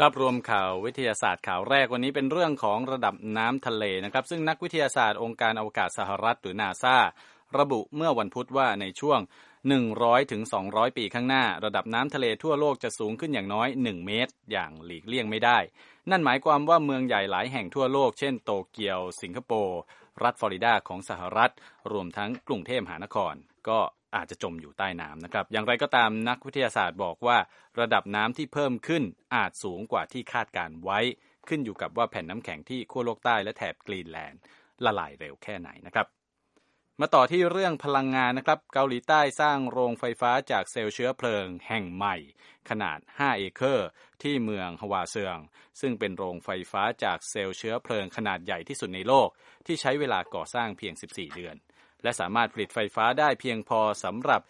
ครับรวมข่าววิทยาศาสตร์ข่าวแรกวันนี้เป็นเรื่องของระดับน้ำทะเลนะครับซึ่งนักวิทยาศาสตร์องค์การอวกาศสหรัฐหรือนาซาระบุเมื่อวันพุธว่าในช่วง100 ถึง 200 ปีข้างหน้าระดับน้ำทะเลทั่วโลกจะสูงขึ้นอย่างน้อย1เมตรอย่างหลีกเลี่ยงไม่ได้นั่นหมายความว่าเมืองใหญ่หลายแห่งทั่วโลกเช่นโตเกียวสิงคโปร์รัฐฟลอริดาของสหรัฐรวมทั้งกรุงเทพมหานครก็อาจจะจมอยู่ใต้น้ำนะครับอย่างไรก็ตามนักวิทยาศาสตร์บอกว่าระดับน้ำที่เพิ่มขึ้นอาจสูงกว่าที่คาดการไว้ขึ้นอยู่กับว่าแผ่นน้ำแข็งที่ขั้วโลกใต้และแถบกรีนแลนด์ละลายเร็วแค่ไหนนะครับมาต่อที่เรื่องพลังงานนะครับเกาหลีใต้สร้างโรงไฟฟ้าจากเซลล์เชื้อเพลิงแห่งใหม่ขนาด5เอเคอร์ที่เมืองฮวาเซิงซึ่งเป็นโรงไฟฟ้าจากเซลล์เชื้อเพลิงขนาดใหญ่ที่สุดในโลกที่ใช้เวลาก่อสร้างเพียง14เดือนและสามารถผลิตไฟฟ้าได้เพียงพอสำหรับ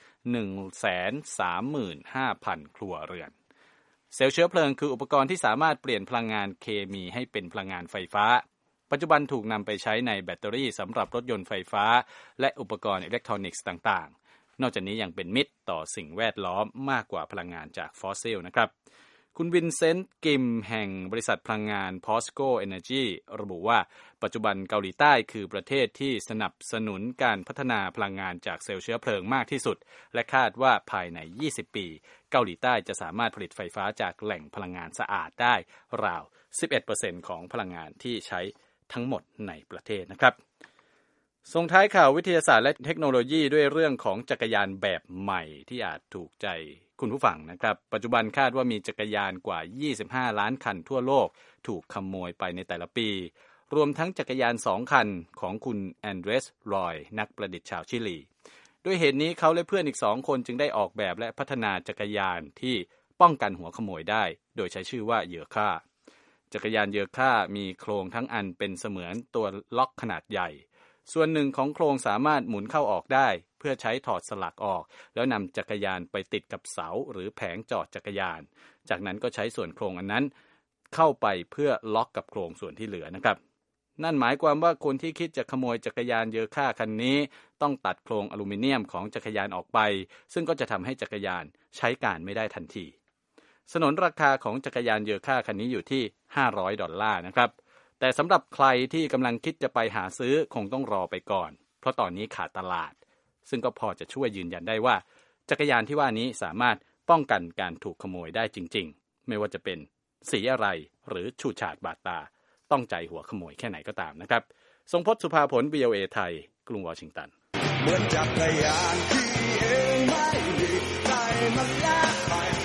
135,000 ครัวเรือนเซลล์เชื้อเพลิงคืออุปกรณ์ที่สามารถเปลี่ยนพลังงานเคมีให้เป็นพลังงานไฟฟ้าปัจจุบันถูกนำไปใช้ในแบตเตอรี่สำหรับรถยนต์ไฟฟ้าและอุปกรณ์อิเล็กทรอนิกส์ต่างๆนอกจากนี้ยังเป็นมิตรต่อสิ่งแวดล้อมมากกว่าพลังงานจากฟอสซิลนะครับคุณวินเซนต์กิมแห่งบริษัทพลังงาน POSCO Energy ระบุว่าปัจจุบันเกาหลีใต้คือประเทศที่สนับสนุนการพัฒนาพลังงานจากเซลล์เชื้อเพลิงมากที่สุดและคาดว่าภายใน20ปีเกาหลีใต้จะสามารถผลิตไฟฟ้าจากแหล่งพลังงานสะอาดได้ราว 11% ของพลังงานที่ใช้ทั้งหมดในประเทศนะครับส่งท้ายข่าววิทยาศาสตร์และเทคโนโลยีด้วยเรื่องของจักรยานแบบใหม่ที่อาจถูกใจคุณผู้ฟังนะครับปัจจุบันคาดว่ามีจักรยานกว่า25ล้านคันทั่วโลกถูกขโมยไปในแต่ละปีรวมทั้งจักรยาน2คันของคุณแอนเดรสรอยนักประดิษฐ์ชาวชิลีด้วยเหตุนี้เขาและเพื่อนอีก2คนจึงได้ออกแบบและพัฒนาจักรยานที่ป้องกันหัวขโมยได้โดยใช้ชื่อว่าเยอค่าจักรยานเยอค่ามีโครงทั้งอันเป็นเสมือนตัวล็อกขนาดใหญ่ส่วนหนึ่งของโครงสามารถหมุนเข้าออกได้เพื่อใช้ถอดสลักออกแล้วนำจักรยานไปติดกับเสาหรือแผงจอดจักรยานจากนั้นก็ใช้ส่วนโครงอันนั้นเข้าไปเพื่อล็อกกับโครงส่วนที่เหลือนะครับนั่นหมายความว่าคนที่คิดจะขโมยจักรยานเยอค่าคันนี้ต้องตัดโครงอลูมิเนียมของจักรยานออกไปซึ่งก็จะทำให้จักรยานใช้การไม่ได้ทันทีสนนราคาของจักรยานเยอค่าคันนี้อยู่ที่$500นะครับแต่สำหรับใครที่กำลังคิดจะไปหาซื้อคงต้องรอไปก่อนเพราะตอนนี้ขาดตลาดซึ่งก็พอจะช่วยยืนยันได้ว่าจักรยานที่ว่านี้สามารถป้องกันการถูกขโมยได้จริงๆไม่ว่าจะเป็นสีอะไรหรือฉูดฉาดบาดตาต้องใจหัวขโมยแค่ไหนก็ตามนะครับทรงพจน์สุภาผล VOA ไทยกรุงวอชิงตันเหมือนจักรยานที่เองไม่ดีใจมันแลกไป